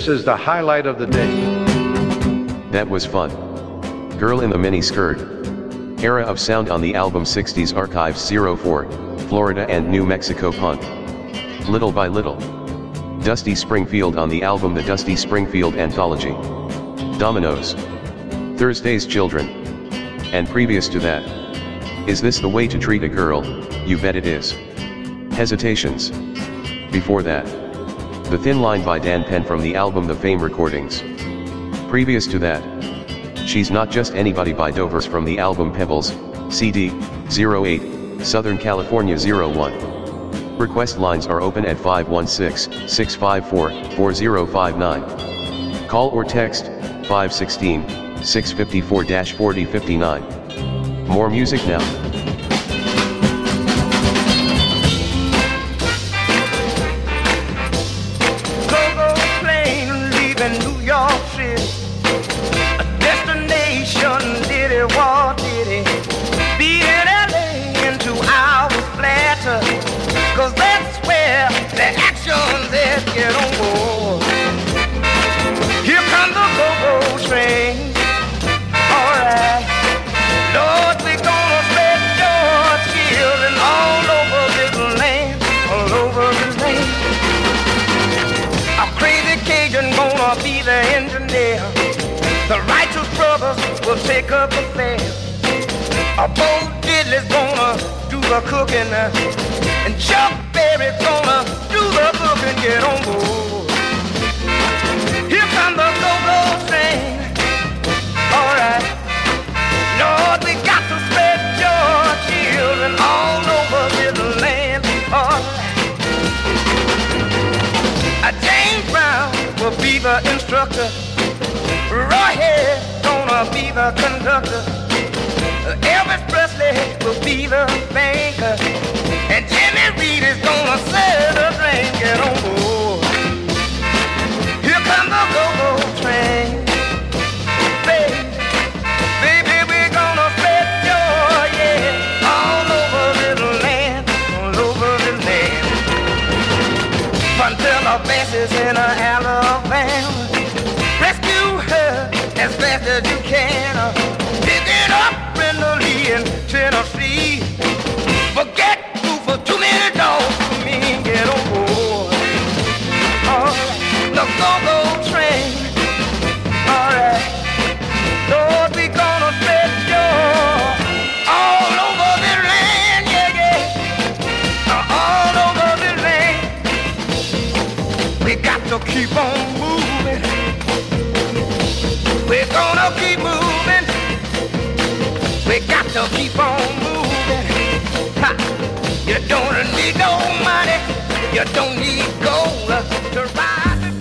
This is the highlight of the day. That was fun. Girl in the Mini Skirt. Era of sound on the album 60s Archives 04, Florida and New Mexico Punk. Little by Little. Dusty Springfield on the album The Dusty Springfield Anthology. Dominoes. Thursday's Children. And previous to that. Is This the Way to Treat a Girl? You Bet It Is. Hesitations. Before that. The Thin Line by Dan Penn from the album The Fame Recordings. Previous to that. She's Not Just Anybody by Dovers from the album Pebbles, CD, 08, Southern California 01. Request lines are open at 516-654-4059. Call or text, 516-654-4059. More music now. Cause that's where the action is. Get on board. Here comes the go-go train. Alright. Lord, we're gonna spread your children all over this land. All over this land. A crazy Cajun gonna be the engineer. The righteous brothers will take up the fare. A Bo Diddley's gonna do the cooking. And Chuck Berry's gonna do the booking. Get on board. Here comes the go-go train. Alright. Lord, we got to spread your children all over this land. Alright. James Brown will be the instructor. Roy Hayes gonna be the conductor. Elvis Presley will be the banker. And Jimmy Reed is gonna set the train. Get on board. Here comes the go-go train. Baby, we're gonna spread joy, yeah, all over this land, all over this land. Until the basses in Alabama. Rescue her as fast as you can. Pick it up, Brenda Lee in Tennessee. Forget for too many dogs for me. Get on board. Alright, the go-go train. Alright, Lord, we gonna spread joy all over this land, yeah, yeah, all over this land. We got to keep on moving. We're gonna keep moving. We got to keep on moving. Ha. You don't need no money, you don't need gold to ride the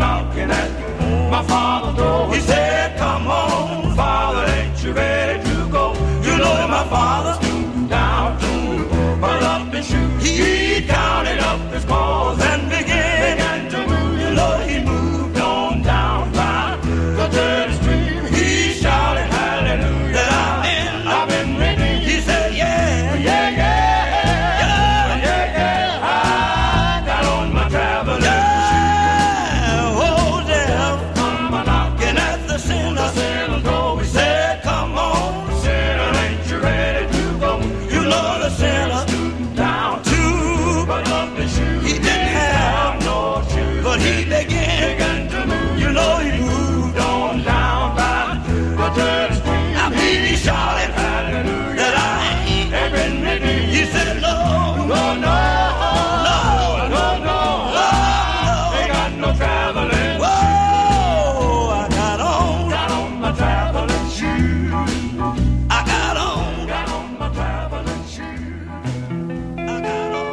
knocking at my father's door. He said, come on, Father, ain't you ready to go? You know my father's too down to pull up his shoes. He counted up his clothes and began to move. You know he moved on down by the dirty stream. He shouted hallelujah, I've been redeemed. He said, yeah, yeah, yeah, yeah, yeah, yeah. I got on my traveling shoes. Oh, yeah, I'm knocking at the sinner's door. He said, come on, sinner, ain't you ready to go? You know the sinner down to but up his shoes. He didn't have no shoes, but he began to move. You know he moved on down by the dirty stream. I mean he shouted hallelujah that I ain't been redeemed. He said no, no, no, no, no, no, no, ain't got no traveling. Whoa, I got on my traveling shoes. I got on my traveling shoes. I got on.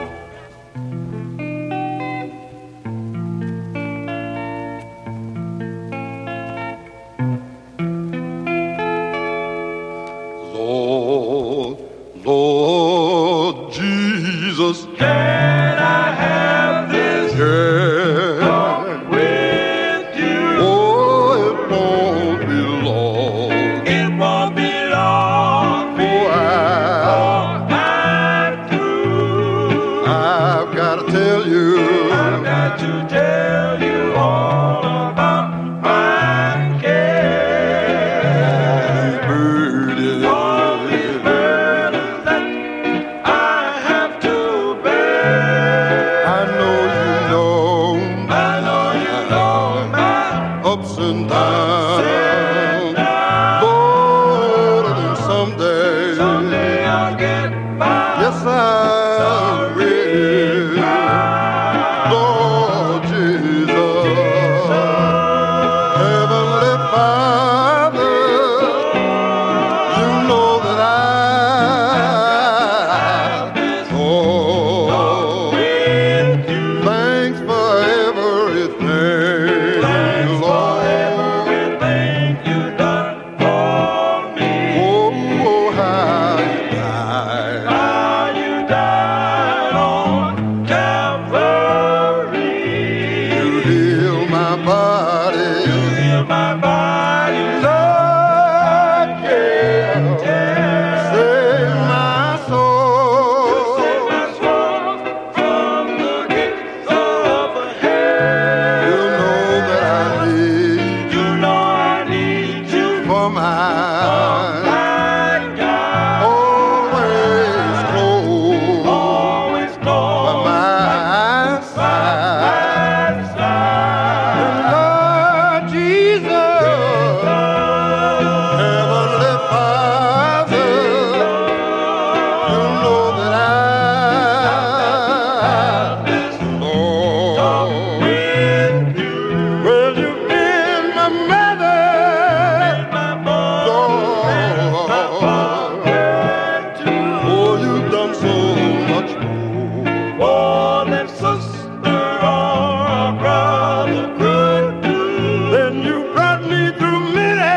Lord, Lord Jesus, Can I have this yeah. with you? Oh, it won't be long. It won't be long Oh, I'm through. I've got to tell you, I've got to tell you all about my care. burden. All these burdens that I have to bear. I know you know I know you know my ups and downs. and downs. Lord, and someday, Someday I'll get by. yes, I will. Lord Jesus, Heavenly Father, you know that oh, thanks for everything, Lord. Everything you done for me. Oh, how you died. How you died on Calvary. You heal my body. Heal my body, Lord, yeah. yeah. Save my soul. Save my soul from the gates of hell. You know that I need You know I need you for my my God. always close Always by close my side. my side. Lord Jesus, Heavenly Father, you know that Lord, well, you've been my mother, Lord. Oh, you've done so much more. More than sister or brother could do. Then you brought me through many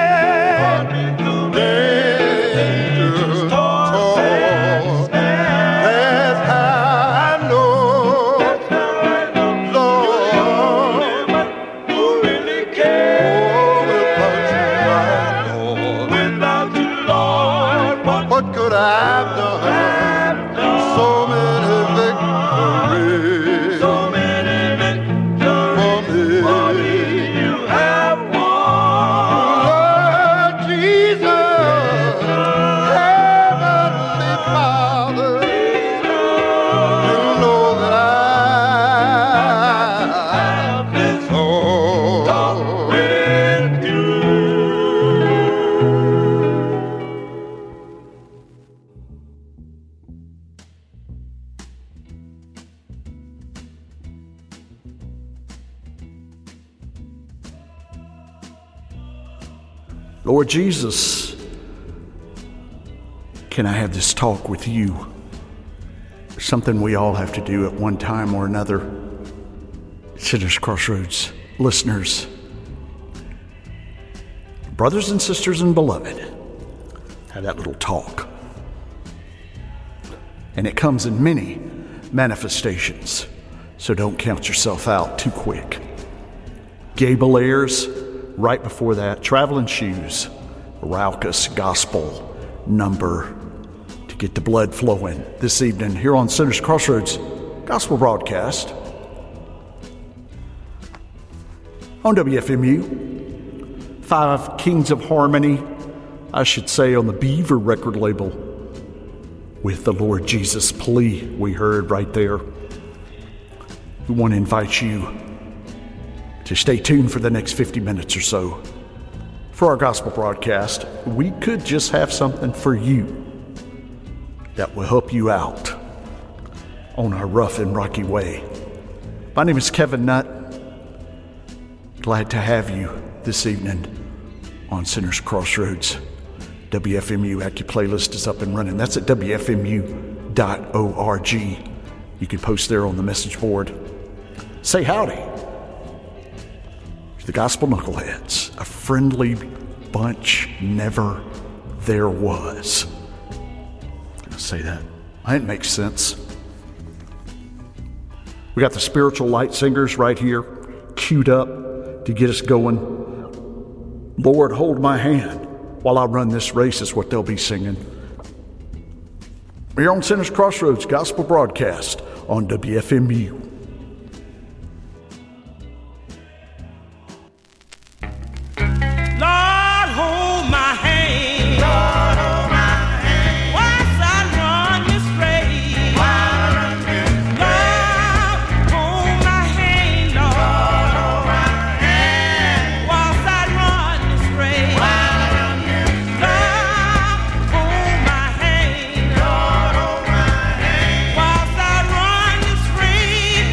dangerous toils. That's how I know, Lord, Who really cares? oh, without you, Lord, Without you, Lord, what could I have done? So many victories so many victories for me. you have won. Lord Jesus, Heavenly Father, you know that oh, With you. Lord Jesus, can I have this talk with you? Something we all have to do at one time or another. Sinners Crossroads. listeners, brothers and sisters and beloved, have that little talk. And it comes in many manifestations, so don't count yourself out too quick. Gable Ayers, right before that, Traveling Shoes, Raucous Gospel number to get the blood flowing this evening here on Sinners Crossroads Gospel Broadcast on WFMU. 5 Kings of Harmony, I should say, on the Beaver record label, with the Lord Jesus plea we heard right there. We want to invite you to stay tuned for the next 50 minutes or so for our gospel broadcast. We could just have something for you that will help you out on our rough and rocky way. My name is Kevin Nutt. Glad to have you this evening on Sinners Crossroads. WFMU Accu playlist is up and running. That's at WFMU.org. You can post there on the message board. Say howdy to the Gospel Knuckleheads, a friendly bunch never there was. I'll say that. It makes sense. We got the Spiritual Light Singers right here, queued up to get us going. Lord, hold my hand while I run this race is what they'll be singing. We're on Sinners Crossroads Gospel Broadcast on WFMU. Whilst I run this race,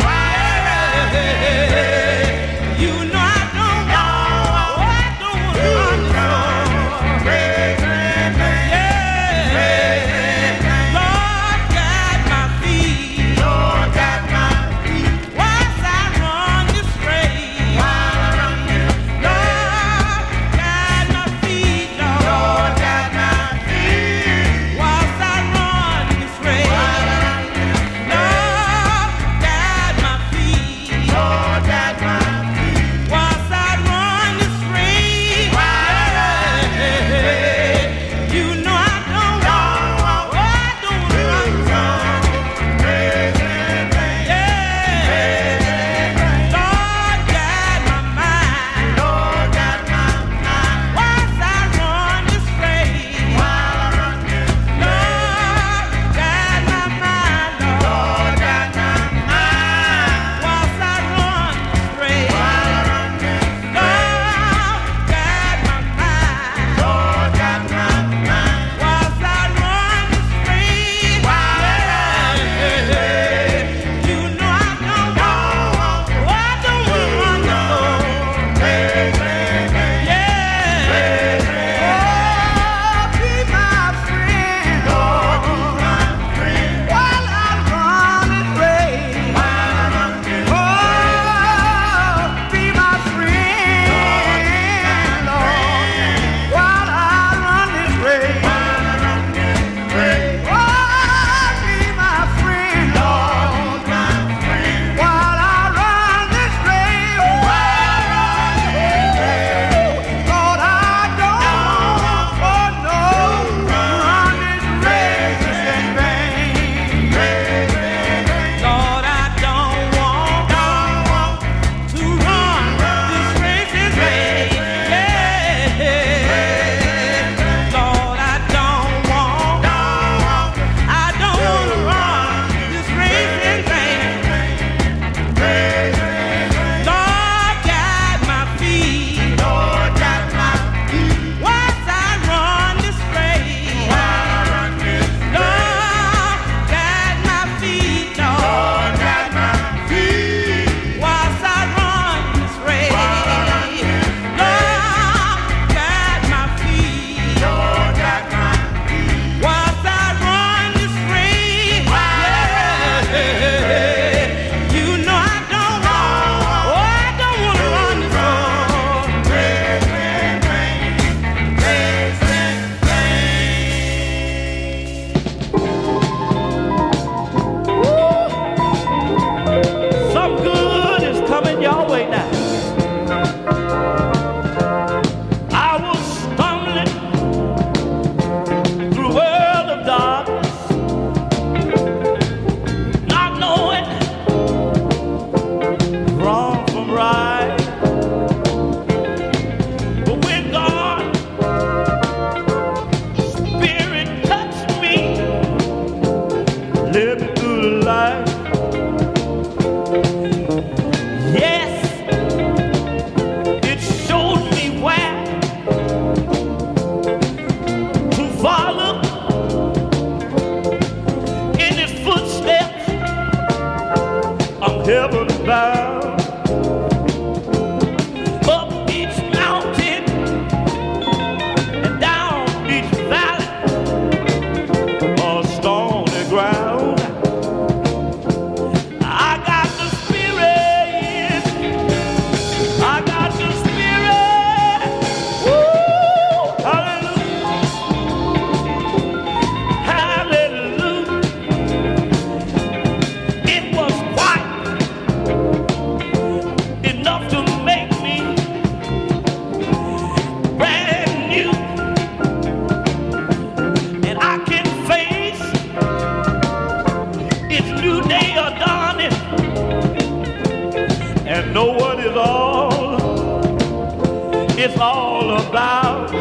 it's all about.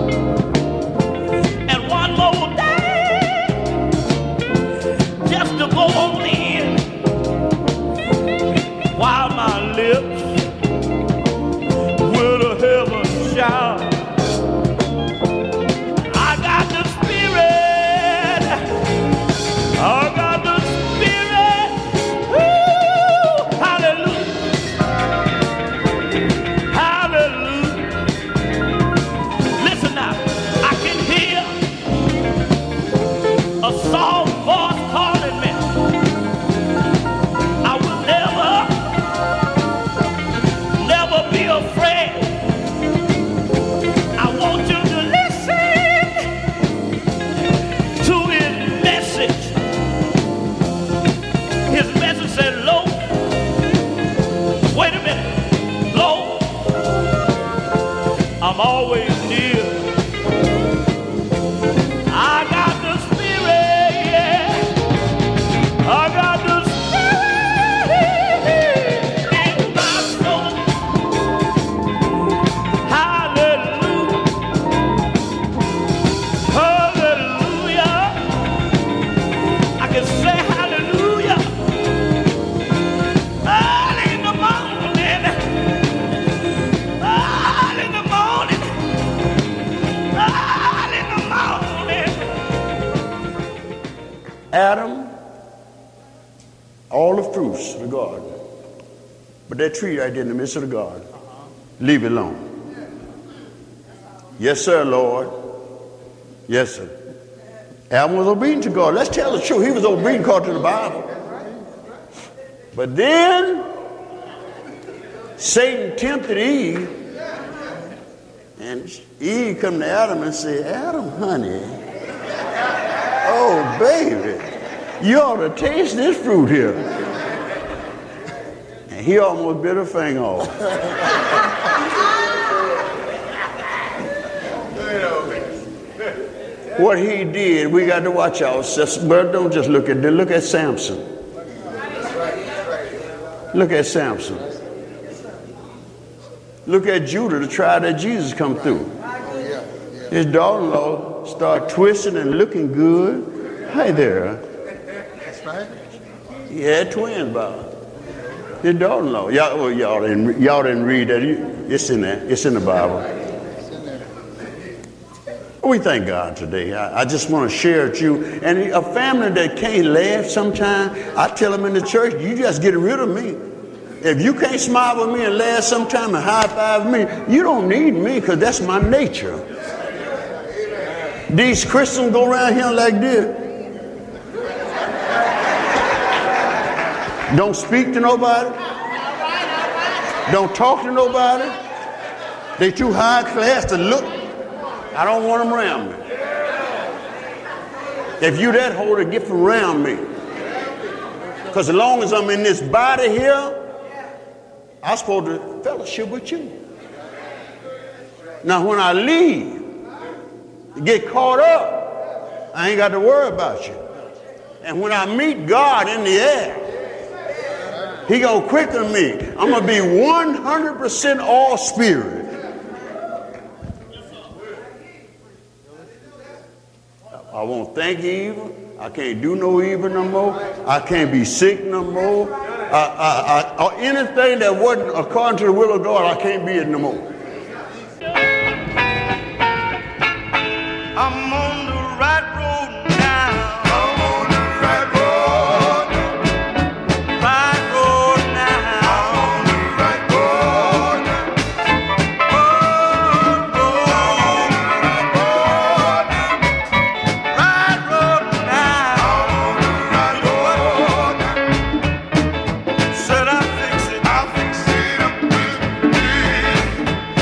And one more day, just to go on in, while my lips with a heaven shout. I got the spirit, I got the spirit, woo, hallelujah, hallelujah. Listen now, I can hear a soft voice calling me. I will never be afraid. I want you to listen to his message. His message said, "Lo, wait a minute, lo, I'm always near. I got the spirit, yeah. I got the spirit in my soul. Hallelujah, hallelujah. I can say hallelujah early in the morning, early in the morning, early in the morning." Adam, all the fruits of the garden, but that tree right there in the midst of the garden, leave it alone. Yes, sir, Lord. Yes, sir. Adam was obedient to God. Let's tell the truth. He was obedient according to the Bible. But then Satan tempted Eve, and Eve come to Adam and say, "Adam, honey, oh, baby, you ought to taste this fruit here." And he almost bit her finger off. What he did, we got to watch out. But don't just look at them. Look at Samson. Look at Samson. Look at Judah, the trial that Jesus come through. His daughter-in-law started twisting and looking good. Hi there. He had twins, Bob. His daughter-in-law. Y'all didn't read that. It's in there. It's in the Bible. We thank God today. I just want to share with you. And a family that can't laugh sometime, I tell them in the church, you just get rid of me. If you can't smile with me and laugh sometime and high five me, you don't need me because that's my nature. These Christians go around here like this. Don't speak to nobody. Don't talk to nobody. They too high class to look. I don't want them around me. If you that holy, get from around me. Because as long as I'm in this body here, I'm supposed to fellowship with you. Now when I leave, get caught up, I ain't got to worry about you. And when I meet God in the air, he gonna quicken me. I'm gonna be 100% all spirit. I won't think evil. I can't do no evil no more. I can't be sick no more. Anything that wasn't according to the will of God, I can't be it no more. I'm on the right road now. I'm on the right road. Right road now. I'm on the right road. Right road now. I'm on the right road. Said I fix it. I fix it up with me.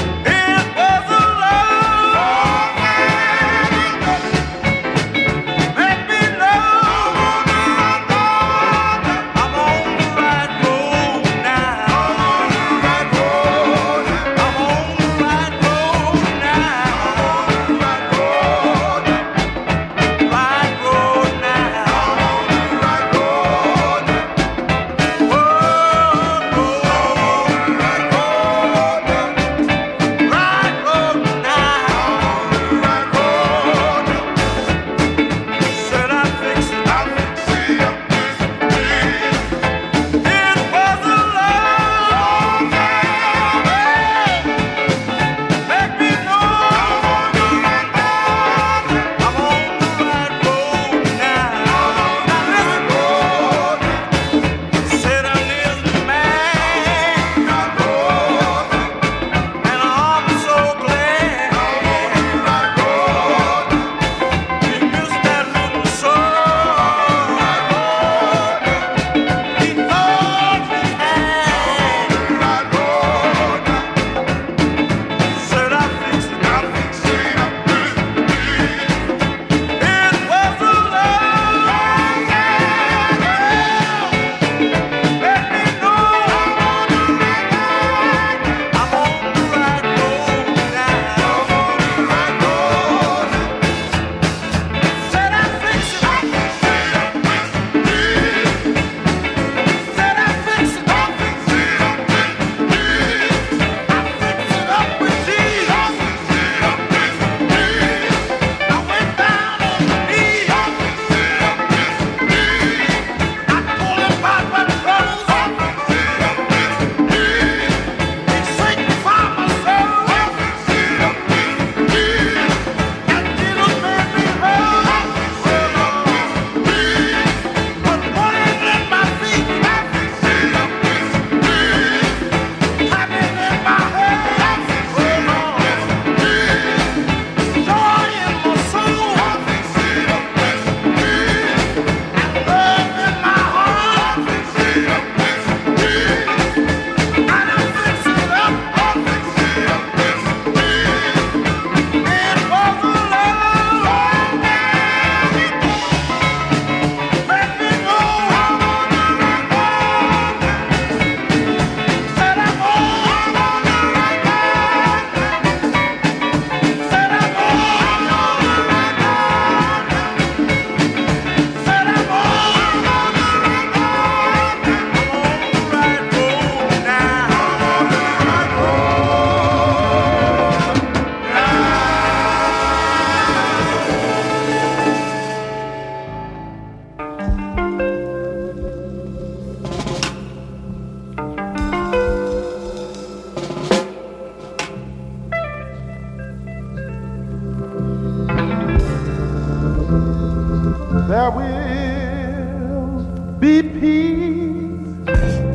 there will be peace.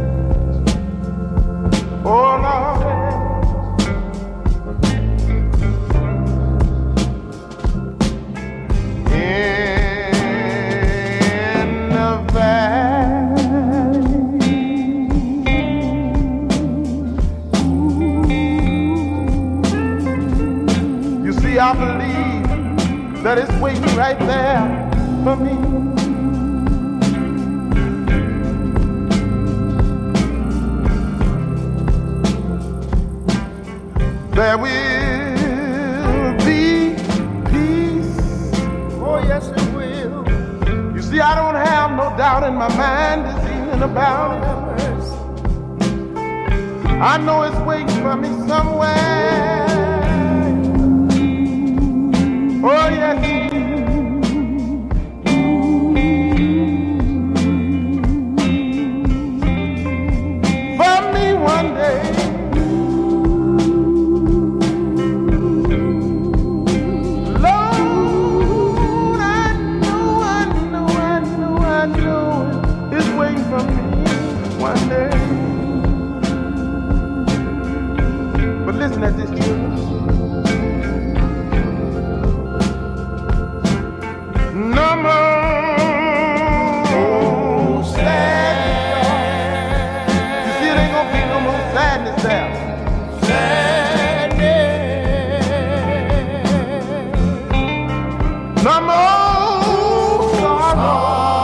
Oh Lord, in the valley. You see, I believe that it's waiting right there for me. There will be peace. Oh, yes, it will. You see, I don't have no doubt in my mind this evening about it. I know it's waiting for me somewhere. Oh, yes. For me one day. Listen at this, children. No more sadness. You see, it ain't gonna be no more sadness there. Sadness. No more sorrow.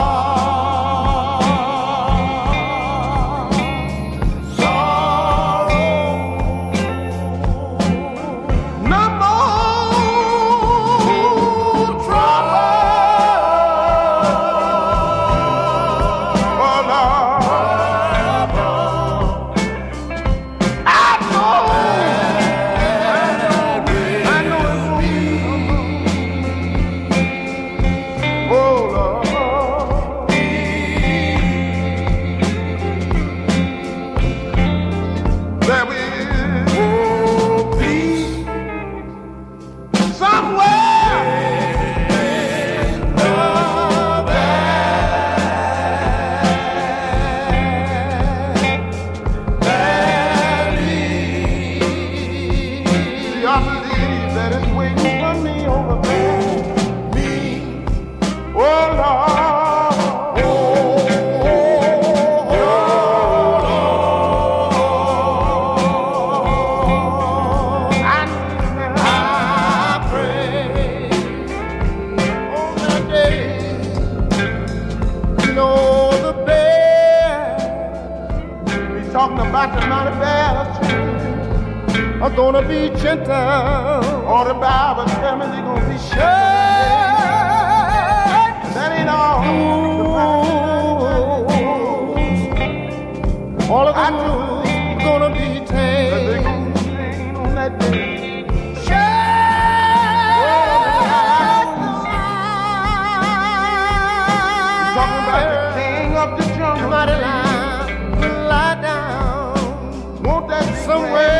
Are gonna be gentle. All the Bible tell me they're gonna be sure. That ain't all. All of them are gonna be tame. But they're gonna be tame on that day. Talking about the king of the jungle. Mighty lion will lie down. Won't that be somewhere?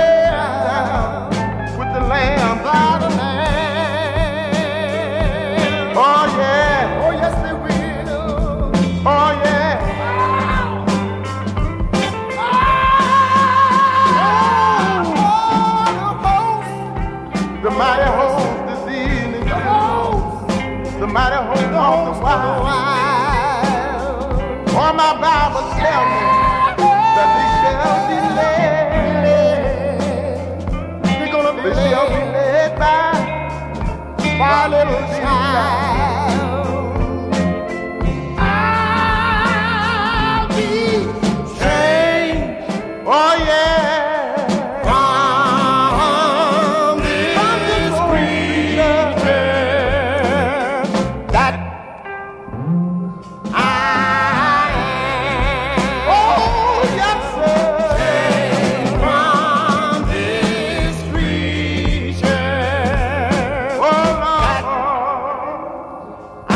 Lamb by the Lamb. Oh yeah. Oh yes they will. Oh yeah. The mighty host this evening. The mighty host of the wild. All my Bible tell me that they shall be led. They're gonna be led by a little child. I'll be changed. Oh yeah. From this creature that I am. Oh yes sir. From this creature. Oh Lord. I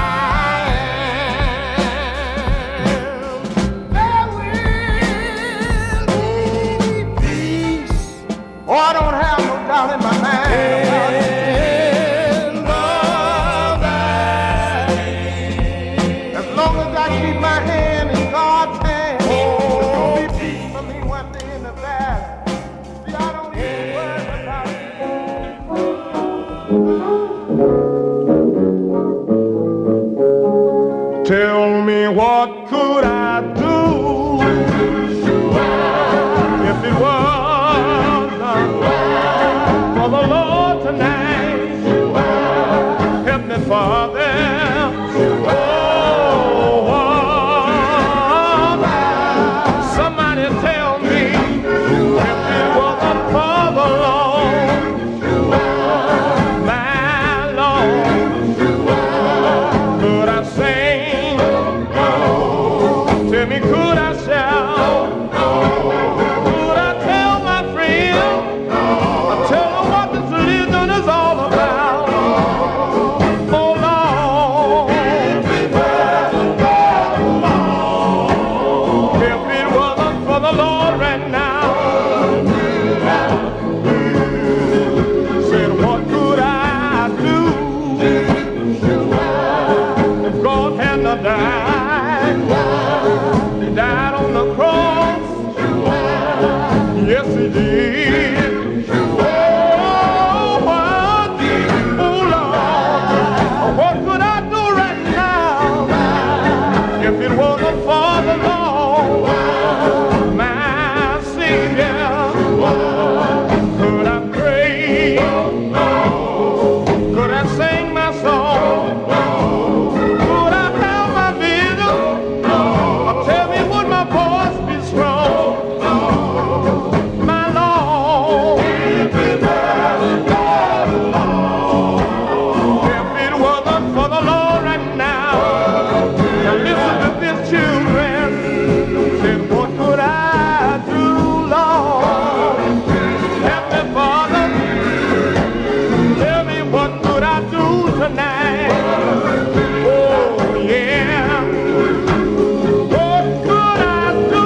am. There will be peace. Oh, I don't have no doubt in my mind. In the valley. Father. Somebody tell me if it wasn't for the Lord, my Lord, could I sing? Tell me, could I shout? Could I tell my friend? I tell them what this religion is all about. Oh Lord, if it wasn't for the Lord right now, said what could I do if God had not died? He died on the cross. Yes, he did. Oh, Lord, what could I do right now if it wasn't for the Lord, my Savior? Could I pray? Could I sing my song? Could I have my vision? Or tell me, would my voice be strong? My Lord, if it wasn't for the Lord right now, now listen to this, children. Said, what could I do, Lord? Help me, Father. Tell me, what could I do tonight? Oh, yeah. What could I do?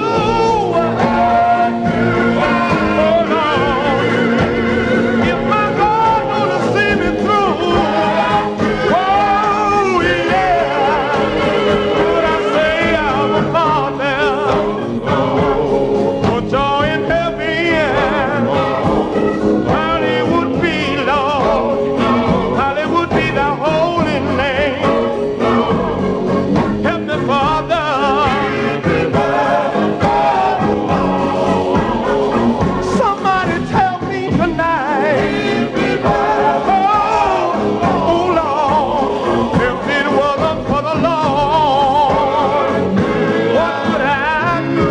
Oh, Lord. If my God gonna see me through, oh, yeah. Could I say I'm a father? Put joy in heaven. How it would be, Lord. How it would be the holy name. Help me, Father. Somebody tell me tonight. Oh, Lord, if it wasn't for the Lord, what would I do?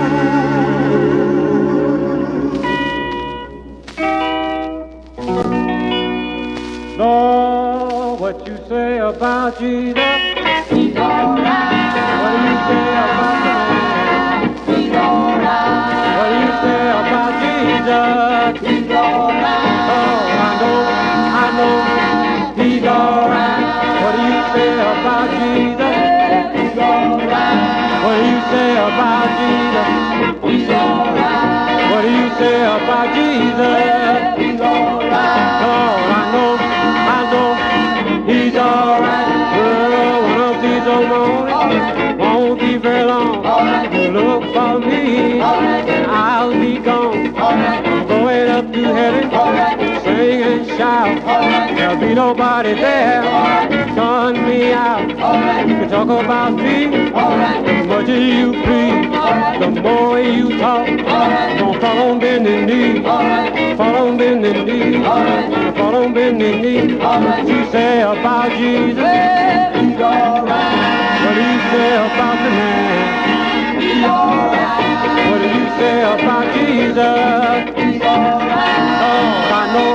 Lord, what you say about Jesus? He's alright. What do you say about the man? He's alright. What do you say about Jesus? He's alright. Oh, I know, he's alright. What do you say about Jesus? He's alright. What do you say about Jesus? He's alright. What do you say about Jesus? He's alright. Oh, I know, he's alright. Well, one of these old mornings won't be very long. You look for me, and I'll be gone. I'm going up to heaven, sing and shout. There'll be nobody there to turn me out. You can talk about me as much as you please. The more you talk, don't fall on bending knee. Fall on bending knee. Fall on bending knee. What you say about Jesus? He's alright. What do you say about the man? He's alright. What do you say about Jesus? He's alright. Oh, I know,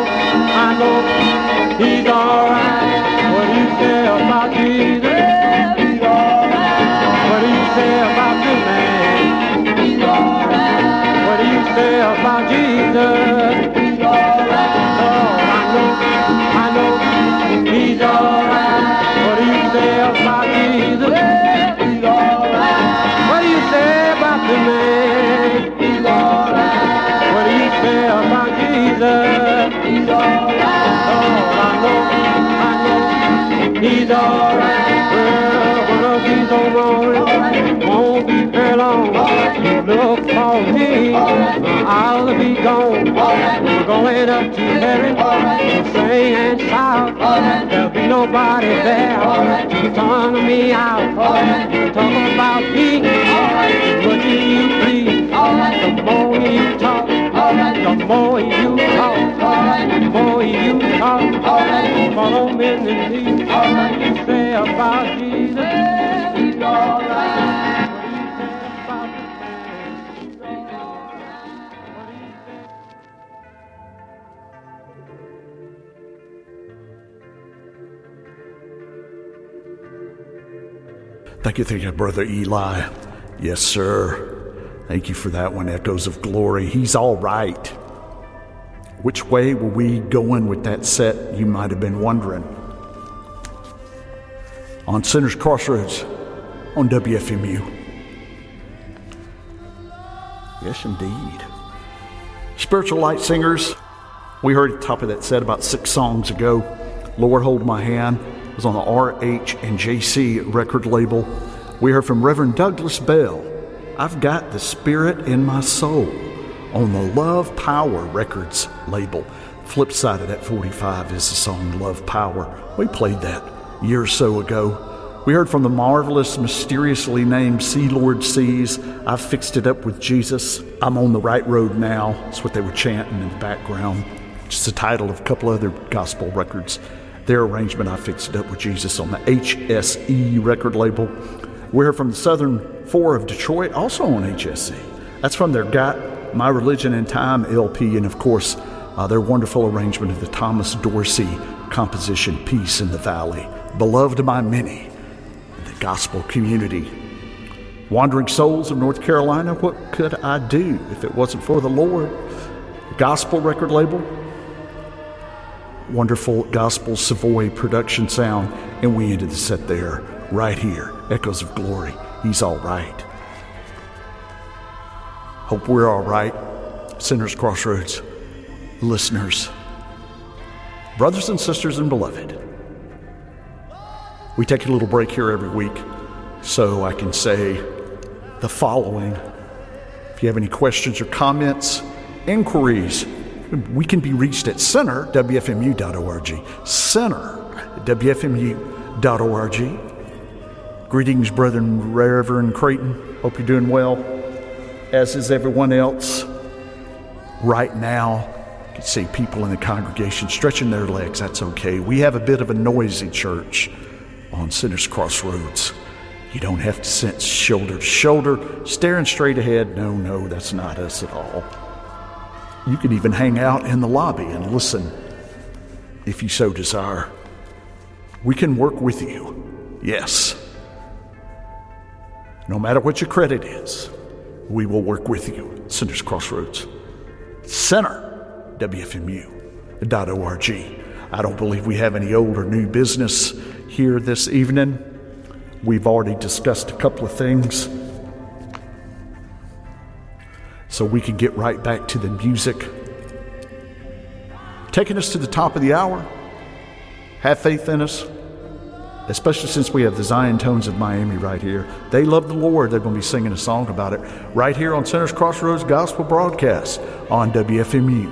he's alright. What do you say about Jesus? He's alright. What do you say about the man? He's alright. What do you say about Jesus? He's alright. Oh, I know, he's alright. What do you say about Jesus? He's alright. What do you say about the man? He's alright. What do you say about Jesus? He's alright. Oh, I know, he's alright. Well, one of these old mornings won't be very long. You look for me, I'll be gone. We're going up to heaven, sing and shout. There'll be nobody there to turn me out. Talk about me, what do you please? The more you talk, the more you talk, the more you talk. follow men indeed. All that you say about Jesus, yeah, he's all right. Thank you, Brother Eli. Yes, sir. Thank you for that one, Echoes of Glory. He's all right. Which way were we going with that set, you might have been wondering? On Sinner's Crossroads, on WFMU. Yes, indeed. Spiritual Light Singers, we heard at the top of that set about 6 songs ago. Lord Hold My Hand was on the RH&JC record label. We heard from Reverend Douglas Bell, I've Got the Spirit in My Soul, on the Love Power Records label. Flip side of that 45 is the song Love Power. We played that a year or so ago. We heard from the marvelous, mysteriously named Sea Lord Seas, I've Fixed It Up with Jesus. I'm on the right road now. That's what they were chanting in the background, which is the title of a couple other gospel records. Their arrangement, I Fixed It Up with Jesus, on the HSE record label. We heard from the Southern Four of Detroit, also on HSE. That's from their Got My Religion in Time LP, and of course, their wonderful arrangement of the Thomas Dorsey composition, Peace in the Valley, beloved by many in the gospel community. Wandering Souls of North Carolina, what could I do if it wasn't for the Lord? Gospel record label, wonderful Gospel Savoy production sound, and we ended the set there, right here, Echoes of Glory, He's All Right. Hope we're all right, Sinner's Crossroads listeners, brothers and sisters and beloved. We take a little break here every week so I can say the following. If you have any questions or comments, inquiries, we can be reached at center@wfmu.org. Center@wfmu.org. Greetings, brethren, Reverend Creighton. Hope you're doing well, as is everyone else. Right now, you can see people in the congregation stretching their legs. That's okay. We have a bit of a noisy church on Sinner's Crossroads. You don't have to sit shoulder to shoulder, staring straight ahead. No, that's not us at all. You can even hang out in the lobby and listen if you so desire. We can work with you. Yes. No matter what your credit is, we will work with you. Sinner's Crossroads. Center.wfmu.org. I don't believe we have any old or new business here this evening. We've already discussed a couple of things, so we can get right back to the music. Taking us to the top of the hour, have faith in us, especially since we have the Zion Tones of Miami right here. They love the Lord. They're going to be singing a song about it right here on Sinner's Crossroads Gospel Broadcast on WFMU.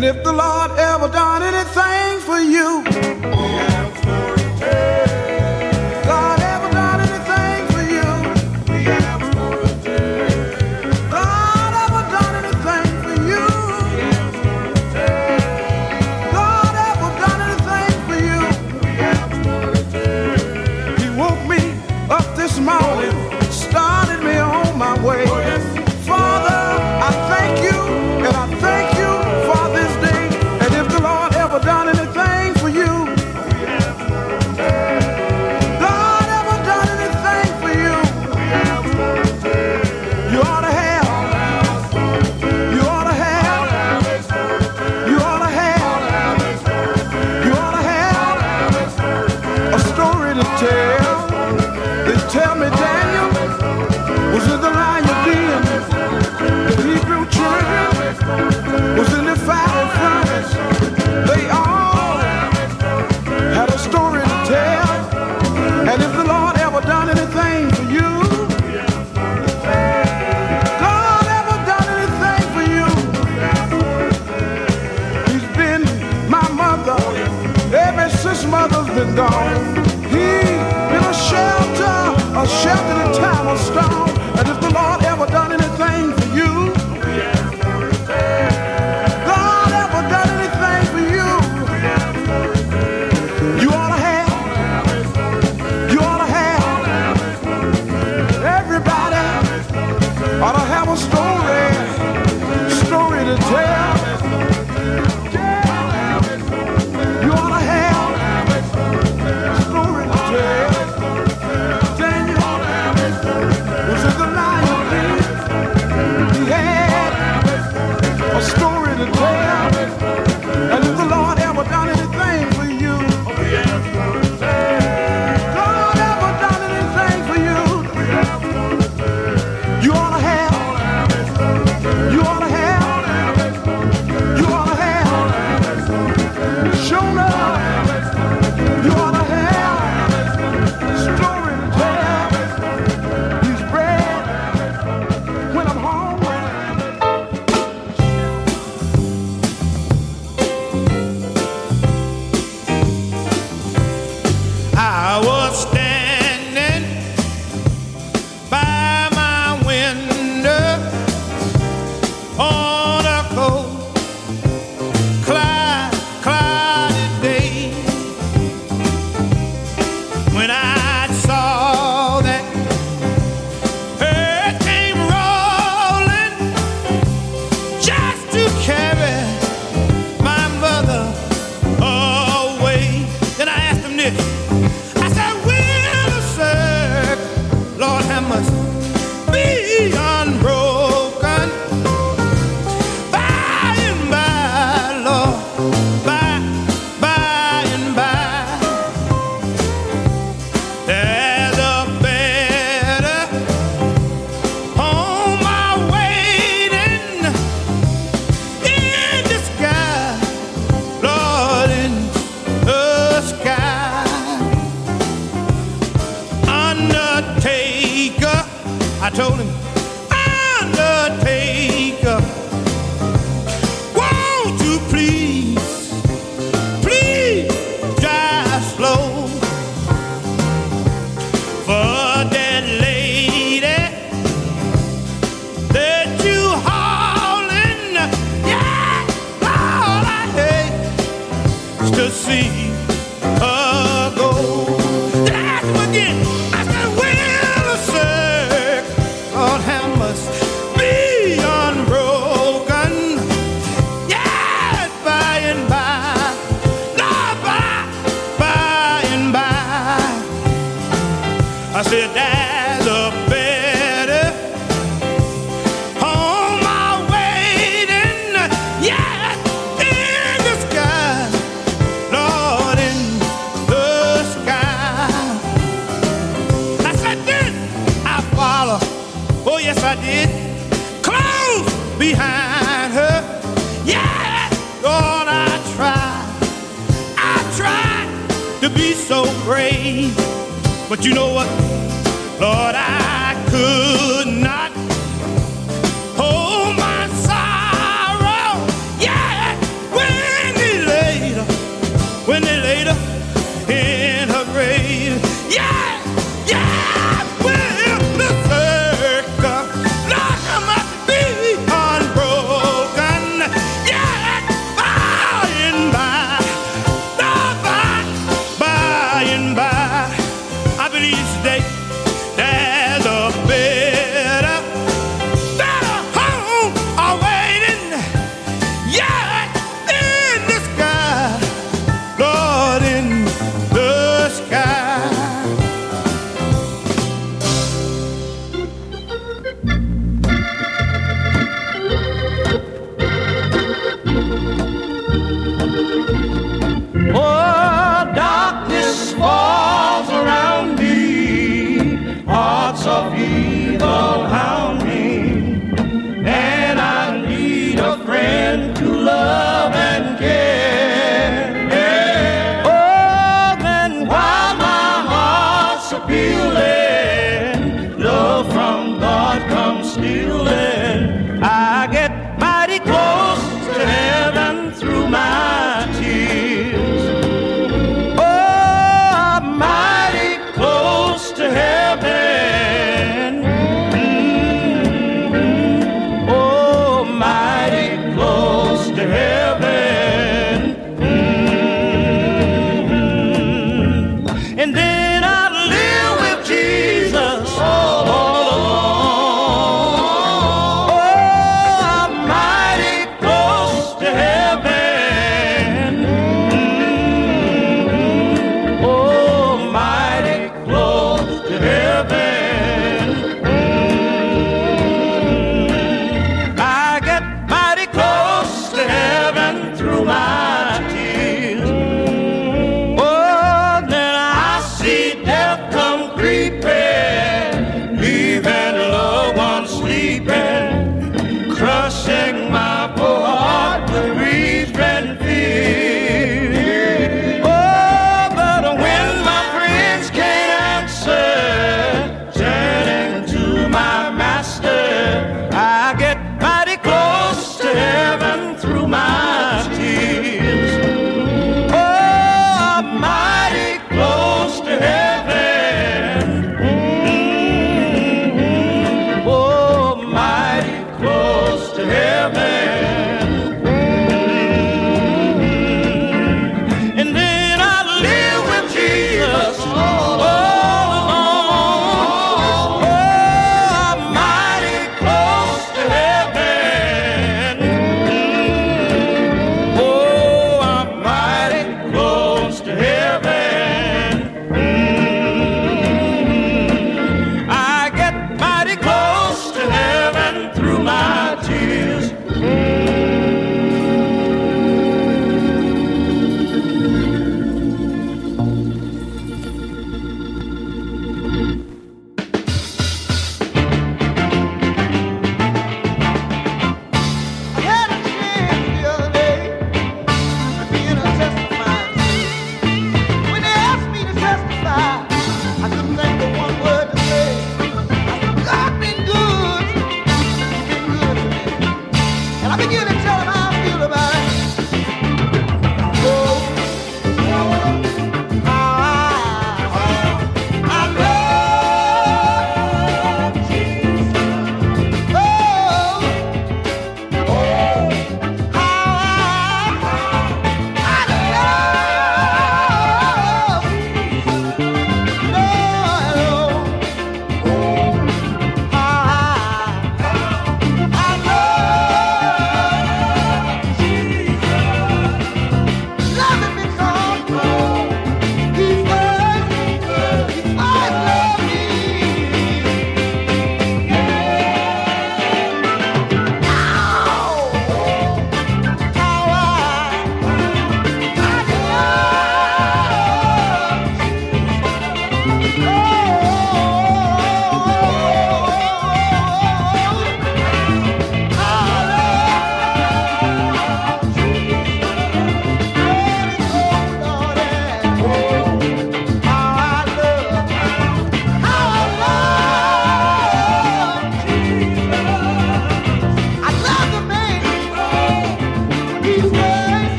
And if the Lord ever done anything for you, God ever done anything for you, God ever done anything for you, God ever done anything for you. He woke me up this morning, started me on my way. Father, I thank you, and I thank you for this day. And if the Lord ever done anything for you, God ever done anything for you, you ought to have, you ought to have, you ought to have, you ought to have a story to tell. They tell me Daniel was in the lion den. The Hebrew children was in the fiery furnace. They all had a story to tell. And if the Lord ever done anything for you, God ever done anything for you, He's been my mother ever since mother's been gone. He's been a shelter in time of storm. And if the Lord ever done anything for you, God ever done anything for you, you ought to have, you ought to have, everybody ought to have a story to tell. You ought to have a story to tell. Daniel was in the lion den. He had a story to tell. And if the Lord ever done anything for you, God ever done anything for you, you ought to have, you ought to have, you ought to have, shown up, you ought to have a story to tell. He's bread when I'm hungry. I was standing by my window on a cold, cloudy day when I saw that earth came rolling just to carry my mother away. Then I asked him this. I said, will the circle, Lord, have mercy, be unbroken by and by, Lord, by and by. There's a better home awaiting in the sky, Lord, in the sky. Undertaker, I told him, Undertaker, won't you please drive slow for that lady that you hauling. Yeah, all I hate is to see her go. That's again. I said, will the circle, Lord, have mercy, be unbroken. Yes, by and by, Lord, by and by. I said, there's a better home awaiting, yeah, in the sky, Lord, in the sky. I said, then I follow, oh yes I did, close behind her, yeah, Lord, I tried to be so brave, but you know what, Lord, I could not hold my sorrow, yeah,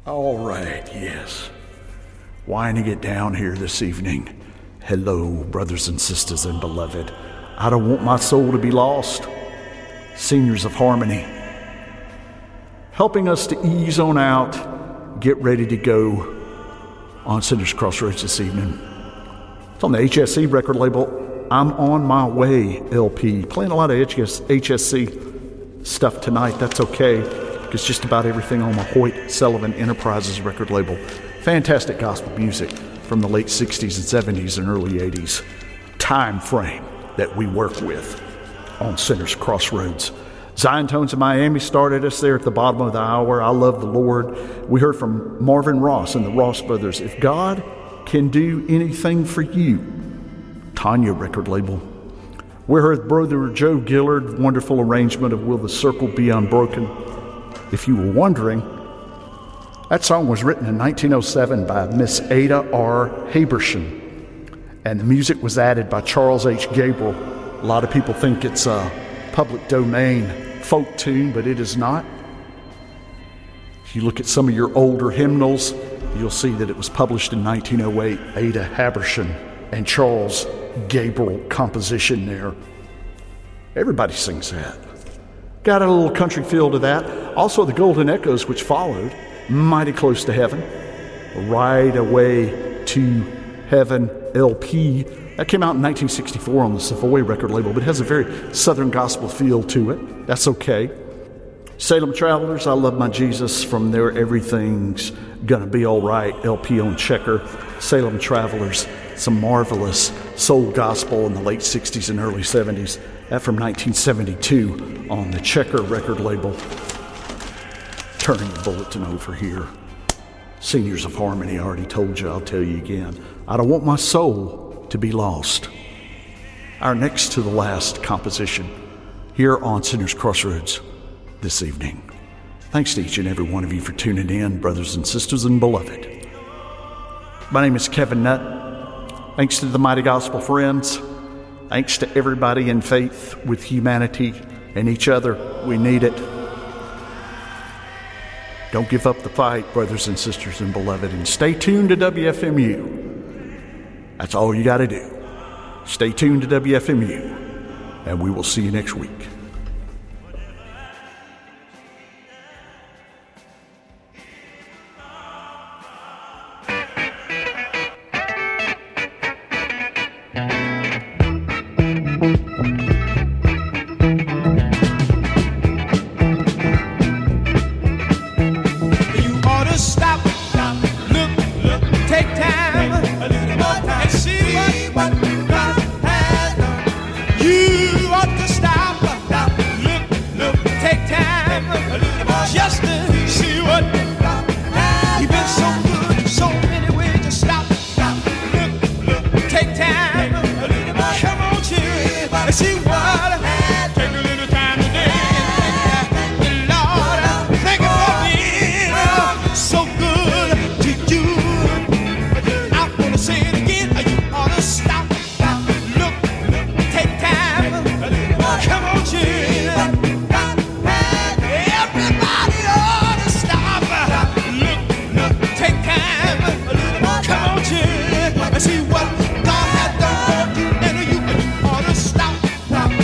All right, yes. Winding it down here this evening. Hello, brothers and sisters and beloved. I don't want my soul to be lost. Seniors of Harmony. Helping us to ease on out, get ready to go on Sinners Crossroads this evening. It's on the HSC record label, I'm On My Way LP. Playing a lot of HSC stuff tonight, that's okay. It's just about everything on my Hoyt Sullivan Enterprises record label. Fantastic gospel music from the late 60s and 70s and early 80s. Time frame that we work with on Sinners Crossroads. Zion Tones of Miami started us there at the bottom of the hour. I love the Lord. We heard from Marvin Ross and the Ross Brothers. If God can do anything for you, Tanya record label. We heard Brother Joe Gillard, wonderful arrangement of Will the Circle Be Unbroken. If you were wondering, that song was written in 1907 by Miss Ada R. Habershon, and the music was added by Charles H. Gabriel. A lot of people think it's a public domain folk tune, but it is not. If you look at some of your older hymnals, you'll see that it was published in 1908, Ada Habershon and Charles Gabriel composition there. Everybody sings that. Got a little country feel to that. Also the Golden Echoes, which followed, Mighty Close to Heaven, Right Away to Heaven LP. That came out in 1964 on the Savoy record label, but it has a very Southern gospel feel to it. That's okay. Salem Travelers, I Love My Jesus, from their Everything's Gonna Be All Right LP on Checker. Salem Travelers, some marvelous soul gospel in the late 60s and early 70s. That from 1972 on the Checker record label. Turning the bulletin over here. Seniors of Harmony, I already told you, I'll tell you again. I don't want my soul to be lost. Our next to the last composition here on Sinners Crossroads this evening. Thanks to each and every one of you for tuning in, brothers and sisters and beloved. My name is Kevin Nutt. Thanks to the Mighty Gospel Friends. Thanks to everybody in faith with humanity and each other. We need it. Don't give up the fight, brothers and sisters and beloved, and stay tuned to WFMU. That's all you got to do. Stay tuned to WFMU, and we will see you next week. See what God has done for you, and you ought to stop.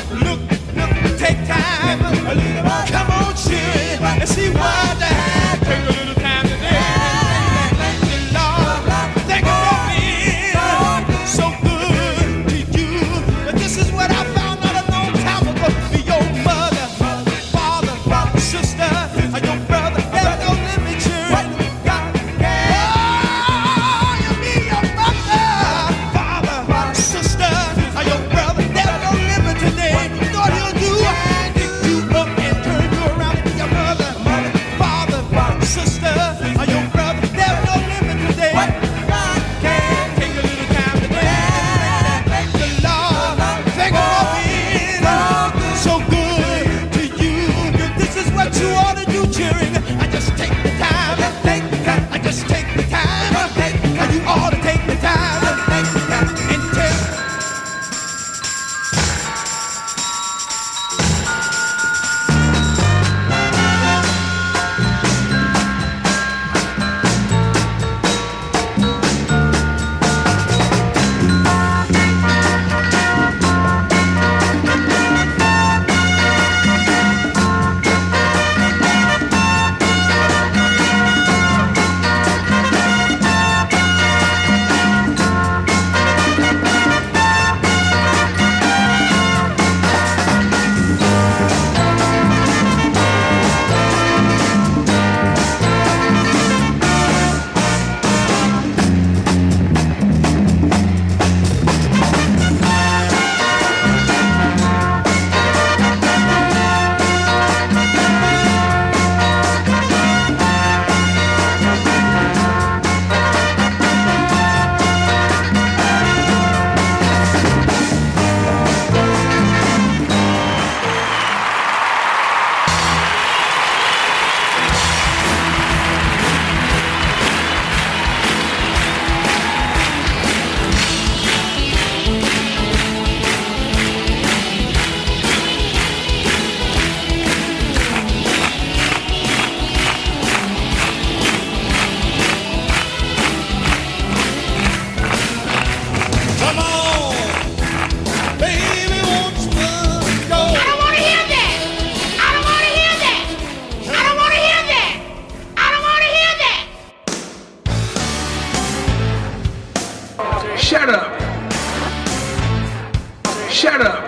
Shut up.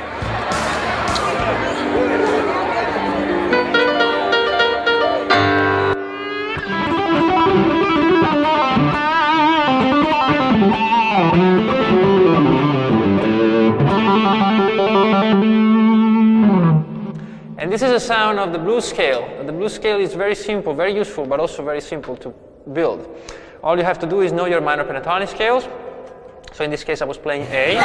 And this is a sound of the blues scale. The blues scale is very simple, very useful, but also very simple to build. All you have to do is know your minor pentatonic scales. So in this case I was playing A.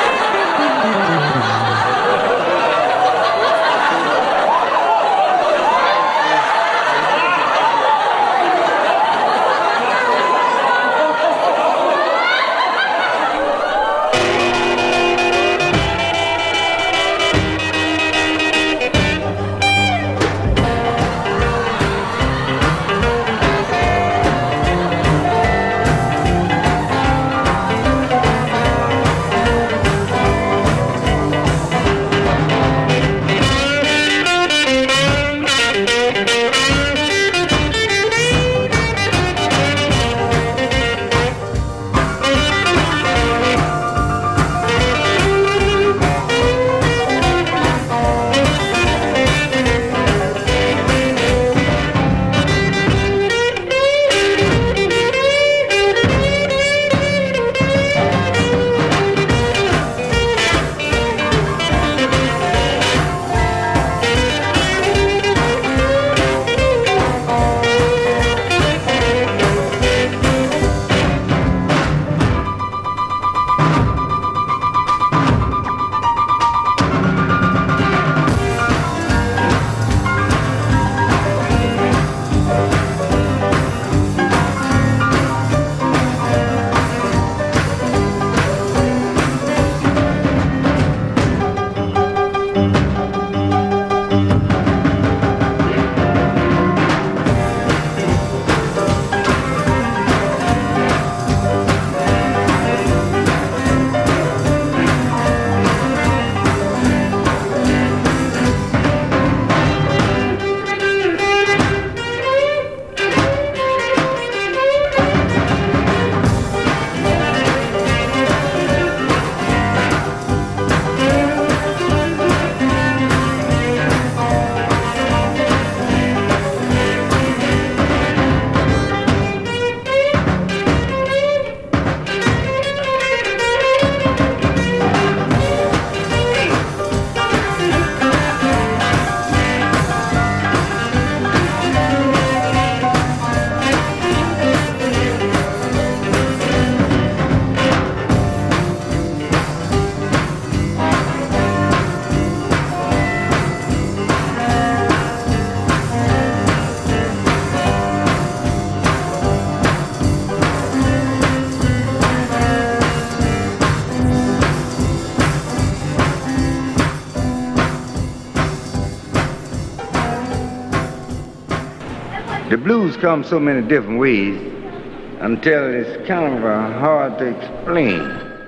The blues come so many different ways until it's kind of hard to explain.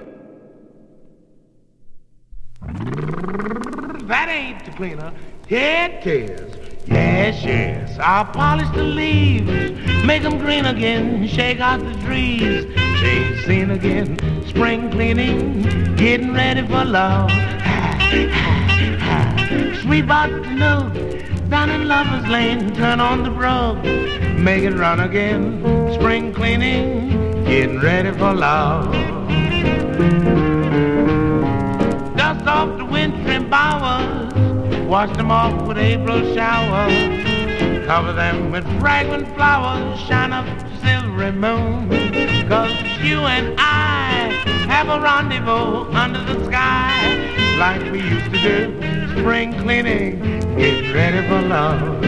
That ain't the cleaner. It is. Yes, yes. I'll polish the leaves, make them green again, shake out the trees, change scene again, spring cleaning, getting ready for love. Sweep out the nook, down in Lover's Lane, turn on the brook, make it run again, spring cleaning, getting ready for love. Dust off the wintry bowers, wash them off with April showers, cover them with fragrant flowers, shine up the silvery moon, 'cause you and I have a rendezvous under the sky, like we used to do, spring cleaning, get ready for love.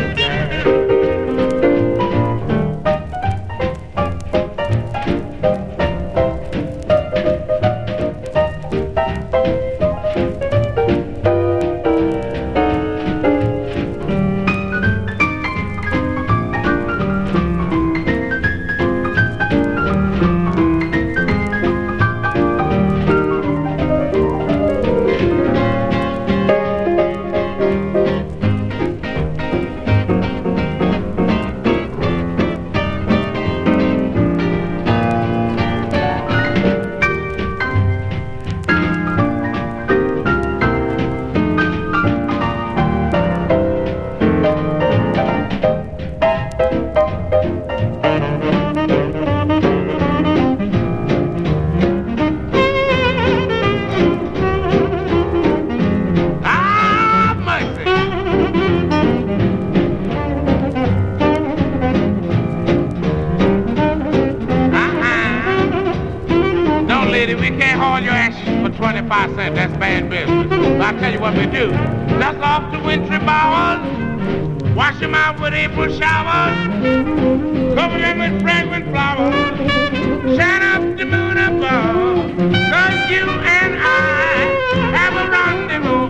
5 cents, that's bad business. But I'll tell you what we do. Dust off the wintry bowers, wash them out with April showers, cover them with fragrant flowers, shine up the moon above, 'cause you and I have a rendezvous.